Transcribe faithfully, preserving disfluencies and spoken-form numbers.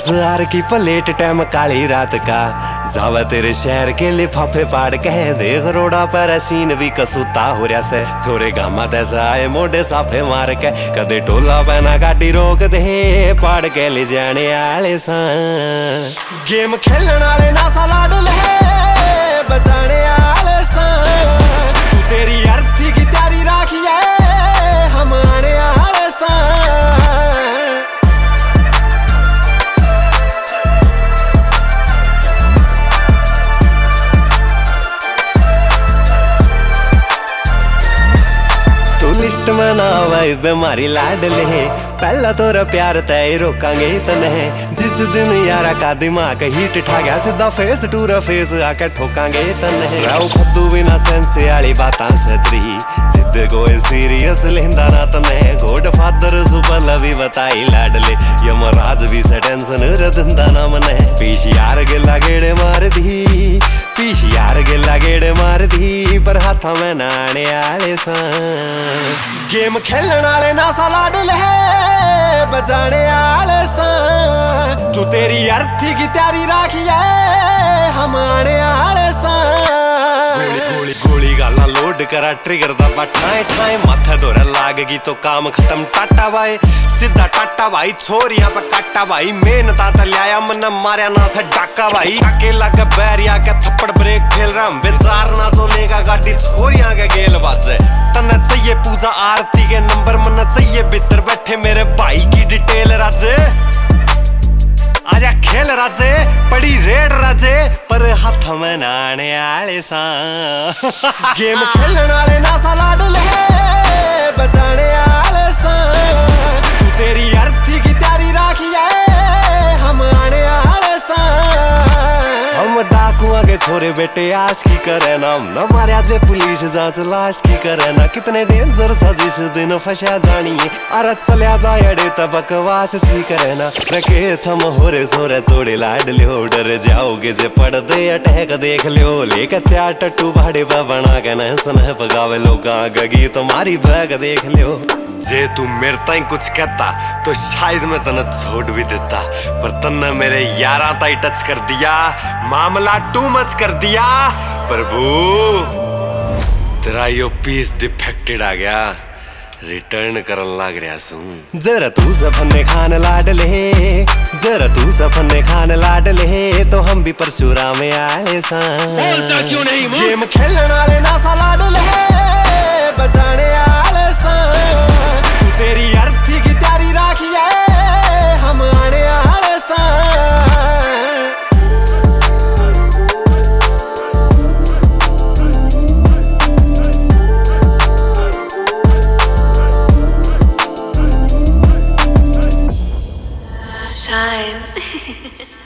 दस हजार की प्लेट टाइम काली रात का जावा तेरे शहर के लिफाफे फाड़ कह देख रोड़ा पर सीन भी कसूता हो रहा से छोरे गामा तैसा आए मोटे साफे मार के कदे टोला पहना गाड़ी रोक दे पाड़ के ले जाने आले सा गेम खेलने वाले ना सा लाडल है बचाने आले सा तू तेरी अर्थी की तैयारी राखी है हम आने आले सा लिस्ट में ना भाई बेमारी लाडले पहला तोरा प्यार तय रोकांगे तने जिस दिन यारा का दिमाग हीट ठा गया सीधा फेस टूरा फेस आके ठोकांगे तने राव फद्दू बिना सेंस वाली बातां सतरी जिद कोई सीरियस लेंदा ना तने गॉड फादर सुपर लवी बताई लाडले यमराज भी से टेंशन रदंदा ना मने पीछ यार गिला गेड़े मार दी पीछ यार गिला गेड़े मार दी पर हाथा में नाने आले सा गेम खेलने वाले ना सा लाडल है बजाने आले सा तू तेरी अर्थी की तैयारी राखी है हम आने आले सा गोली गोली गोली गाला लोड करा ट्रिगर दबा ठाए ठाए माथा दौरा लागगी तो काम खत्म टाटा भाई सीधा टाटा भाई छोरिया पे काटा भाई मेन ताता लिया मन मारिया ना सा डाका भाई अकेला के बैरिया के थप्पड़ ब्रेक खेल रहा हम बेजार ना तो लेगा गाड़ी छोरिया के गेल बाजे तन्ने चाहिए पूजा आरती के नंबर मन चाहिए भीतर बैठे मेरे भाई की डिटेल राजे आजा खेल राजे पड़ी रेड राजे पर हाथ में नाने आले सा गेम खेलने वाले ना सा लाडल है बचाने आले सा तू तेरी अर्थी की तैयारी राखी है हम आने आले सा हम डाकुआ के छोरे बेटे आश की करे ना न मारिया जे पुलिस जांच लाश की करे ना कितने डेंजर सा जिस दिन फंसा जानिए अरे चलिया जाए तब बकवास सी करे ना रखे थम होरे सोरे चोड़े लाड लियो डर जाओगे जे पड़ दे अटैक देख लियो लेकर चार टट्टू भाड़े पर बना के न सनह पगावे लोग गगी तुम्हारी बैग देख लियो जे तू मेरे ताई कुछ कहता तो शायद मैं तने छोड़ भी देता पर तन्ने मेरे यारा ताई टच कर दिया मामला टू मच कर दिया प्रभु तेरा यो पीस डिफेक्टेड आ गया रिटर्न करन लग रहा सू जरा तू सफने खान लाडले जरा तू सफने खान लाडले तो हम भी परशुराम में आले सा बोलता क्यों नहीं गेम खेलने वाले ना सा लाडले बचाने आले सा तू तेरी अर्थी की तैयारी राखी है हम आने आले सा Shine.